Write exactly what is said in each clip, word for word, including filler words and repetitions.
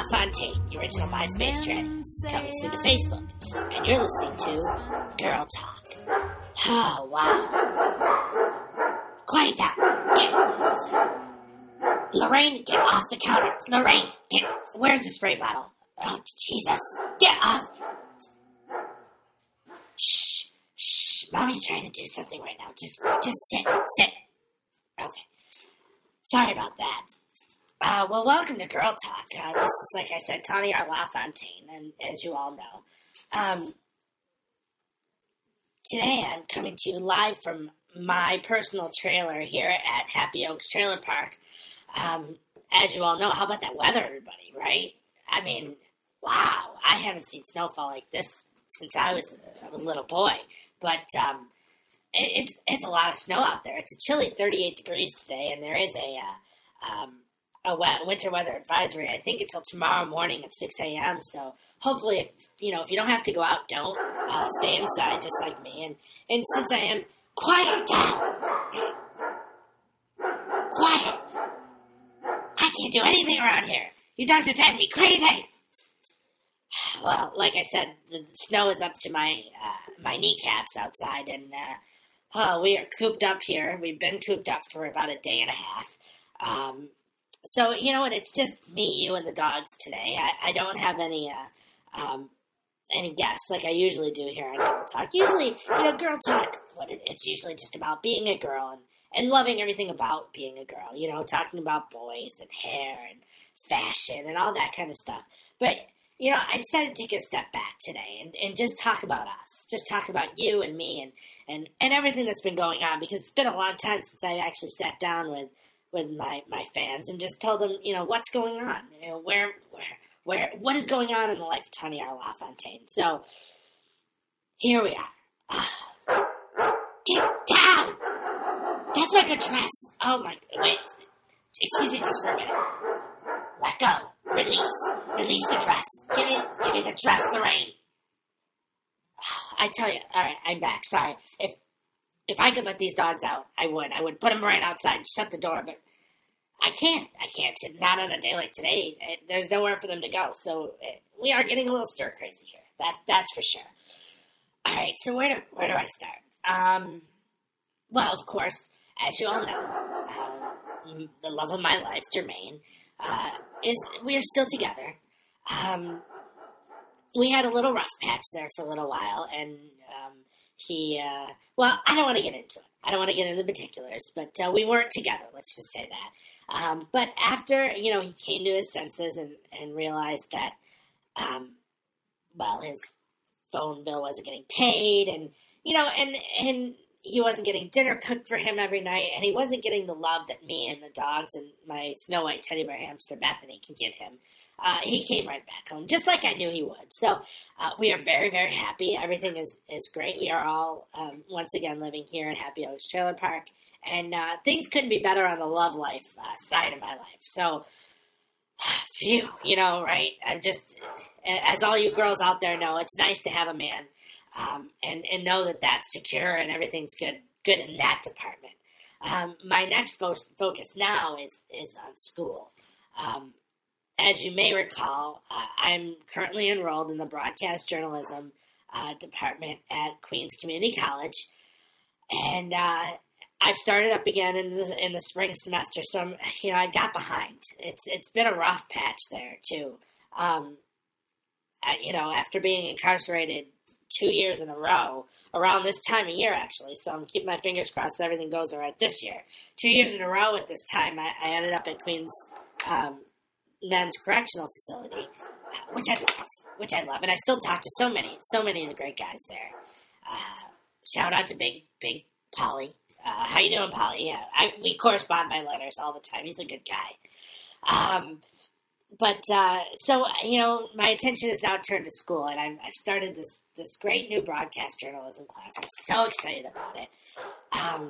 LaFontaine, the original MySpace trend, coming soon to Facebook. And you're listening to Girl Talk. Oh, wow. Quiet down. Get. Lorraine, get off the counter. Lorraine, get. Where's the spray bottle? Oh, Jesus. Get off. Shh. Shh. Mommy's trying to do something right now. Just, just sit. Sit. Okay. Sorry about that. Uh, well, welcome to Girl Talk. Uh, this is, like I said, Tony R. LaFontaine, and as you all know. Um, today I'm coming to you live from my personal trailer here at Happy Oaks Trailer Park. Um, as you all know, how about that weather, everybody, right? I mean, wow, I haven't seen snowfall like this since I was a, a little boy. But um, it, it's it's a lot of snow out there. It's a chilly thirty-eight degrees today, and there is a... Uh, um, a wet winter weather advisory, I think, until tomorrow morning at six a.m. So hopefully, if, you know, if you don't have to go out, don't. Uh, stay inside just like me. And, and since I am... Quiet down! Quiet! I can't do anything around here. You dogs are driving me crazy! Well, like I said, the snow is up to my uh, my kneecaps outside, and uh, oh, we are cooped up here. We've been cooped up for about a day and a half. Um... So, you know what, it's just me, you, and the dogs today. I, I don't have any uh, um, any guests like I usually do here on Girl Talk. Usually, you know, Girl Talk, what it, it's usually just about being a girl and, and loving everything about being a girl. You know, talking about boys and hair and fashion and all that kind of stuff. But, you know, I decided to take a step back today and, and just talk about us. Just talk about you and me and, and, and everything that's been going on. Because it's been a long time since I actually sat down with... with my, my fans and just tell them, you know, what's going on, you know, where, where, where, what is going on in the life of Tony R. LaFontaine. So, here we are. Uh, get down! That's like a dress. Oh my, wait, excuse me just for a minute. Let go. Release. Release the dress. Give me, give me the dress, Lorraine. I tell you, alright, I'm back, sorry. If, If I could let these dogs out, I would. I would put them right outside and shut the door, but I can't. I can't. Not on a day like today. It, there's nowhere for them to go, so it, we are getting a little stir-crazy here. That That's for sure. All right, so where do, where do I start? Um, well, of course, as you all know, uh, the love of my life, Jermaine, uh, is we are still together. Um, we had a little rough patch there for a little while, and... Um, He, uh, well, I don't want to get into it. I don't want to get into the particulars, but uh, we weren't together, let's just say that. Um, but after, you know, he came to his senses and, and realized that, um, well, his phone bill wasn't getting paid and, you know, and, and he wasn't getting dinner cooked for him every night, and he wasn't getting the love that me and the dogs and my Snow White teddy bear hamster Bethany can give him. Uh, he came right back home, just like I knew he would. So uh, we are very, very happy. Everything is, is great. We are all, um, once again, living here at Happy Oaks Trailer Park. And uh, things couldn't be better on the love life uh, side of my life. So, phew, you know, right? I'm just, as all you girls out there know, it's nice to have a man um, and, and know that that's secure and everything's good good in that department. Um, my next fo- focus now is, is on school. Um As you may recall, uh, I'm currently enrolled in the broadcast journalism uh, department at Queens Community College, and uh, I've started up again in the in the spring semester. So I'm, you know, I got behind. It's it's been a rough patch there too. Um, I, you know, after being incarcerated two years in a row, around this time of year actually. So I'm keeping my fingers crossed that everything goes all right this year. Two years in a row at this time, I, I ended up at Queens. Um, Men's Correctional Facility, which I love, which I love, and I still talk to so many, so many of the great guys there. Uh, shout out to Big, Big Polly. Uh, how you doing, Polly? Yeah, I, we correspond by letters all the time. He's a good guy. Um, but uh, so you know, my attention is now turned to school, and I'm, I've started this this great new broadcast journalism class. I'm so excited about it. Um,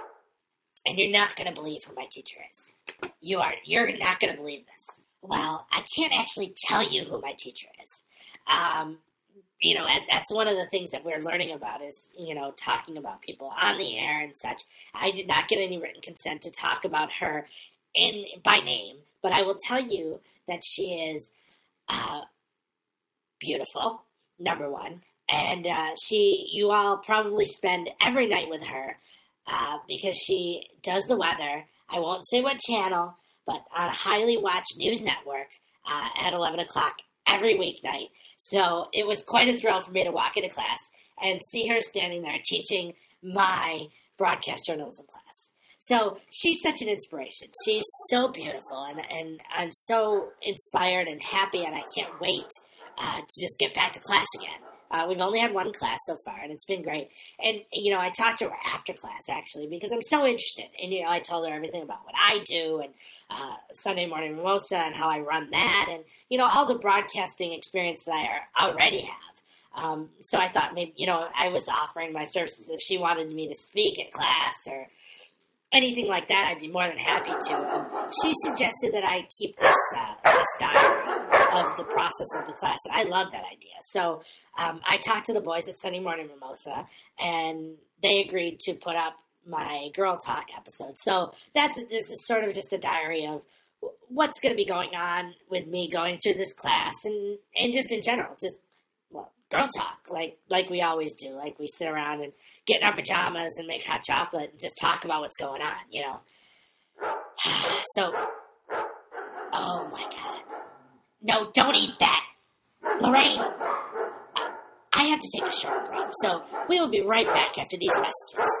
and you're not going to believe who my teacher is. You are. You're not going to believe this. Well, I can't actually tell you who my teacher is. Um, you know, and that's one of the things that we're learning about is, you know, talking about people on the air and such. I did not get any written consent to talk about her in by name, but I will tell you that she is uh, beautiful, number one. And uh, she, you all probably spend every night with her uh, because she does the weather. I won't say what channel, but on a highly watched news network uh, at eleven o'clock every weeknight. So it was quite a thrill for me to walk into class and see her standing there teaching my broadcast journalism class. So she's such an inspiration. She's so beautiful, and, and I'm so inspired and happy, and I can't wait uh, to just get back to class again. Uh, we've only had one class so far, and it's been great. And, you know, I talked to her after class, actually, because I'm so interested. And, you know, I told her everything about what I do and uh, Sunday Morning Mimosa and how I run that and, you know, all the broadcasting experience that I already have. Um, so I thought maybe, you know, I was offering my services. If she wanted me to speak at class or anything like that, I'd be more than happy to. Um, she suggested that I keep this, uh, this diary of the process of the class, and I love that idea. So um, I talked to the boys at Sunday Morning Mimosa, and they agreed to put up my Girl Talk episode. So that's this is sort of just a diary of what's going to be going on with me going through this class, and, and just in general, just well, girl talk, like like we always do. Like we sit around and get in our pajamas and make hot chocolate and just talk about what's going on, you know. So, oh my God. No, don't eat that. Lorraine, I have to take a short break, so we will be right back after these messages.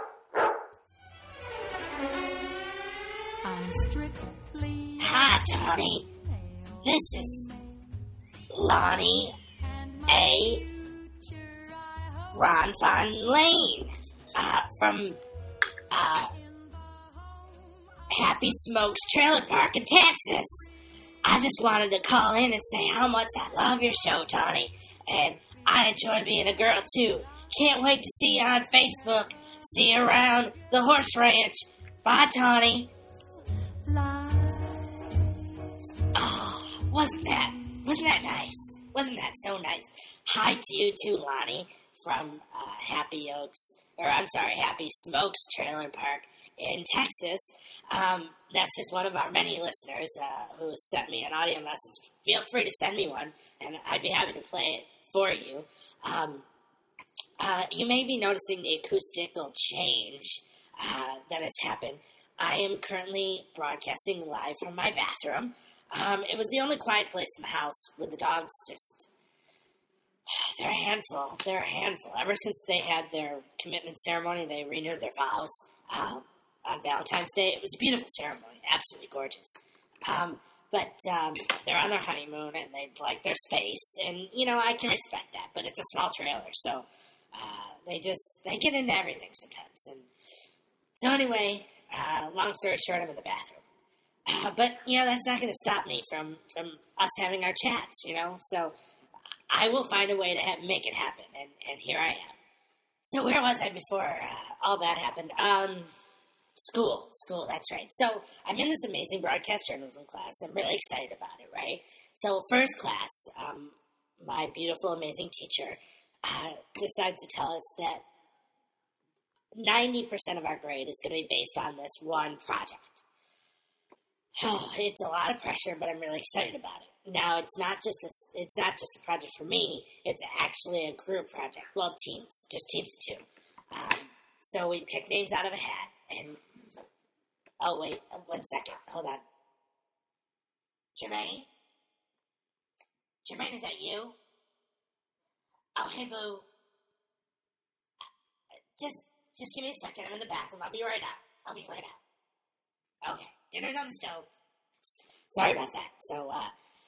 I'm strictly Hi, Tony. This is Lonnie A. Ron Von Lane uh, from uh, Happy Smokes Trailer Park in Texas. I just wanted to call in and say how much I love your show, Tony, and I enjoy being a girl, too. Can't wait to see you on Facebook. See you around the horse ranch. Bye, Tony. Oh, wasn't that, wasn't that nice? Wasn't that so nice? Hi to you, too, Lonnie, from uh, Happy Oaks, or I'm sorry, Happy Smokes Trailer Park in Texas. Um, that's just one of our many listeners uh, who sent me an audio message. Feel free to send me one, and I'd be happy to play it for you. Um, uh, you may be noticing the acoustical change uh, that has happened. I am currently broadcasting live from my bathroom. Um, it was the only quiet place in the house with the dogs just... They're a handful. They're a handful. Ever since they had their commitment ceremony, they renewed their vows um, on Valentine's Day. It was a beautiful ceremony. Absolutely gorgeous. Um, but um, they're on their honeymoon, and they like their space. And, you know, I can respect that. But it's a small trailer, so uh, they just, they get into everything sometimes. And so anyway, uh, long story short, I'm in the bathroom. Uh, but, you know, that's not going to stop me from, from us having our chats, you know. So I will find a way to have, make it happen, and, and here I am. So where was I before uh, all that happened? Um, school, school, that's right. So I'm in this amazing broadcast journalism class. I'm really excited about it, right? So first class, um, my beautiful, amazing teacher uh, decides to tell us that ninety percent of our grade is going to be based on this one project. Oh, it's a lot of pressure, but I'm really excited about it. Now, it's not just a, it's not just a project for me. It's actually a group project. Well, teams, just teams of two. Um, so we pick names out of a hat, and oh wait, one second, hold on. Jermaine, Jermaine, is that you? Oh, hey, boo. Just, just give me a second. I'm in the bathroom. I'll be right out. I'll be right out. Okay, dinner's on the stove. Sorry about that. So, uh.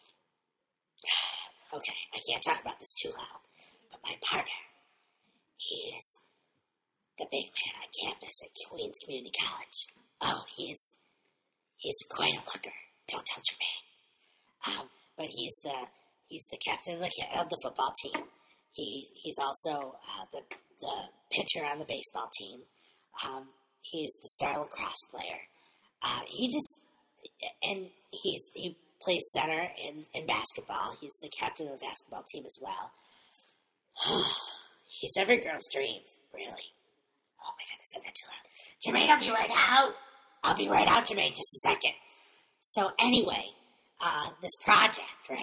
Okay, I can't talk about this too loud, but my partner, he is the big man on campus at Queens Community College. Oh, he is, he's quite a looker. Don't tell Jermaine. Um, but he's the, he's the captain of the, of the football team. He, he's also uh, the, the pitcher on the baseball team. Um, he's the star lacrosse player. Uh, he just, and he's, he, plays center in, in basketball. He's the captain of the basketball team as well. He's every girl's dream, really. Oh my God, I said that too loud. Jermaine, I'll be right out. I'll be right out, Jermaine, just a second. So anyway, uh, this project, right?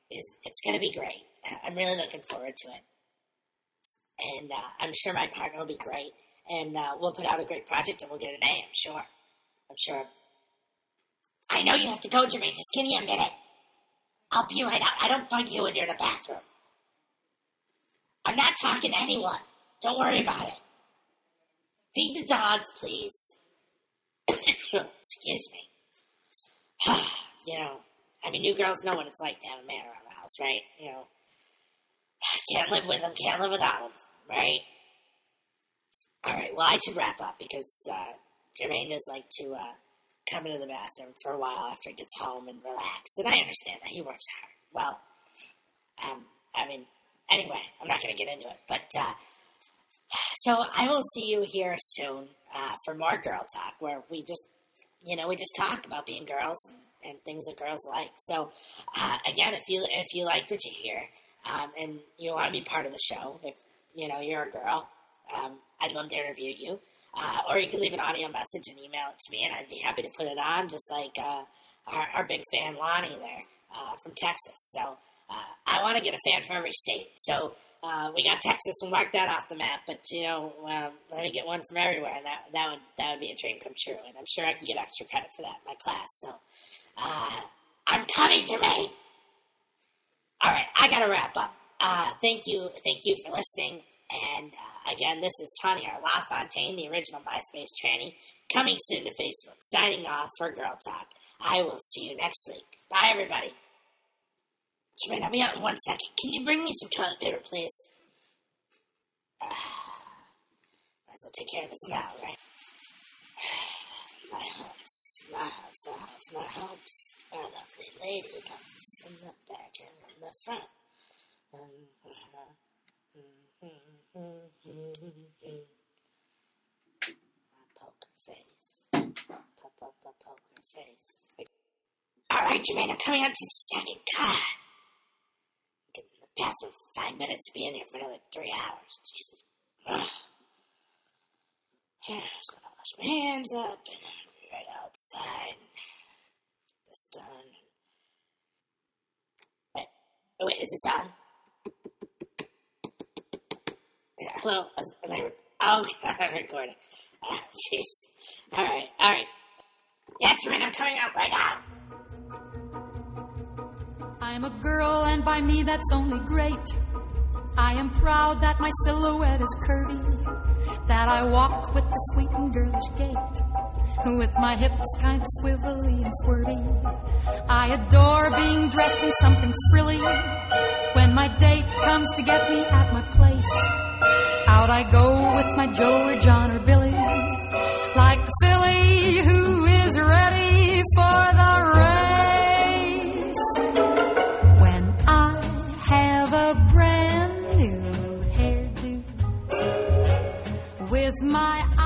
is it's going to be great. I'm really looking forward to it. And uh, I'm sure my partner will be great. And uh, we'll put out a great project and we'll get an A, I'm sure. I'm sure. I know you have to go, Jermaine. Just give me a minute. I'll be right out. I don't bug you when you're in the bathroom. I'm not talking to anyone. Don't worry about it. Feed the dogs, please. Excuse me. You know, I mean, you girls know what it's like to have a man around the house, right? You know, can't live with them, can't live without them, right? All right, well, I should wrap up because uh, Jermaine does like to uh, come into the bathroom for a while after he gets home and relax, and I understand that. He works hard. Well, um, I mean, anyway, I'm not going to get into it, but uh, so I will see you here soon uh, for more Girl Talk, where we just, you know, we just talk about being girls and, and things that girls like. So, uh, again, if you if you like what you hear um, and you want to be part of the show, if you know you're a girl, um, I'd love to interview you. Uh, or you can leave an audio message and email it to me, and I'd be happy to put it on, just like uh, our, our big fan Lonnie there uh, from Texas. So uh, I want to get a fan from every state. So uh, we got Texas, we'll mark that off the map. But you know, um, let me get one from everywhere, and that that would that would be a dream come true. And I'm sure I can get extra credit for that in my class. So uh, I'm coming, Jermaine. All right, I gotta wrap up. Uh, thank you, thank you for listening. And uh, again, this is Tanya LaFontaine, the original MySpace tranny, coming soon to Facebook. Signing off for Girl Talk. I will see you next week. Bye, everybody. Jermaine, I'll be out in one second. Can you bring me some toilet paper, please? Uh, might as well take care of this now, right? My house, my house, my house, my house. My lovely lady comes in the back and in the front. Um, uh, my poker face. Pop up a poker face. Alright, Jermaine, I'm coming out just a second. God. Get in the bathroom for five minutes, be in here for another three hours. Jesus. Ugh. Yeah, just gonna wash my hands up and I'll be right outside. Get this done. Wait, oh, wait, is this on? Hello, am I, oh, I'm recording. Oh, jeez. Alright, alright. Yes, Jermaine, I'm coming out right now. I'm a girl, and by me that's only great. I am proud that my silhouette is curvy, that I walk with a sweet and girlish gait, with my hips kind of swivelly and squirty. I adore being dressed in something frilly. When my date comes to get me at my place, out I go with my Joe or John or Billy, like a filly who is ready for the race. When I have a brand new hairdo with my